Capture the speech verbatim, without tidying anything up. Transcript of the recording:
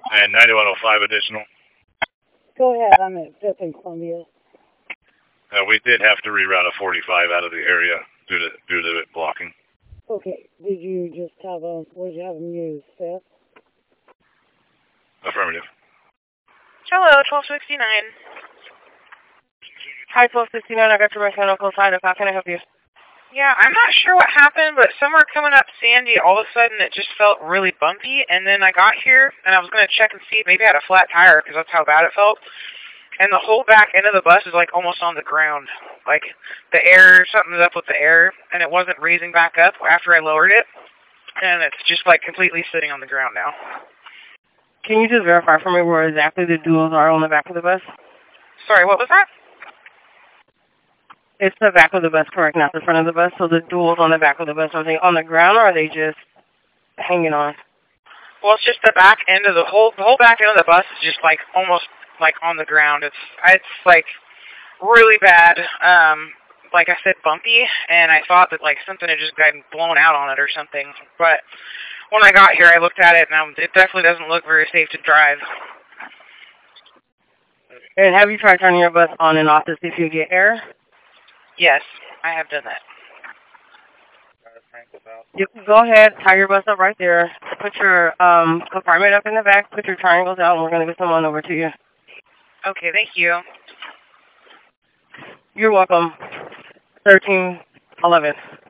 And ninety-one oh five additional. Go ahead, I'm at fifth and Columbia. Uh, we did have to reroute a forty-five out of the area due to due to it blocking. Okay, did you just have a, what did you have them use, fifth? Affirmative. Hello, twelve sixty-nine. Hi, twelve sixty-nine, I got your mechanical side up. How can I help you? Yeah, I'm not sure what happened, but somewhere coming up Sandy, all of a sudden it just felt really bumpy, and then I got here, and I was going to check and see, maybe I had a flat tire, because that's how bad it felt. And the whole back end of the bus is, like, almost on the ground. Like, the air, something's up with the air, and it wasn't raising back up after I lowered it, and it's just, like, completely sitting on the ground now. Can you just verify for me where exactly the duals are on the back of the bus? Sorry, what was that? It's the back of the bus, correct, not the front of the bus. So the duals on the back of the bus, are they on the ground or are they just hanging on? Well, it's just the back end of the whole the whole back end of the bus is just like almost like on the ground. It's it's like really bad. Um, like I said, bumpy, and I thought that like something had just gotten blown out on it or something. But when I got here, I looked at it, and um, it definitely doesn't look very safe to drive. And have you tried turning your bus on and off to see if you get air? Yes, I have done that. You can go ahead, tie your bus up right there, put your um, compartment up in the back, put your triangles out, and we're going to get someone over to you. Okay, thank you. You're welcome. thirteen eleven.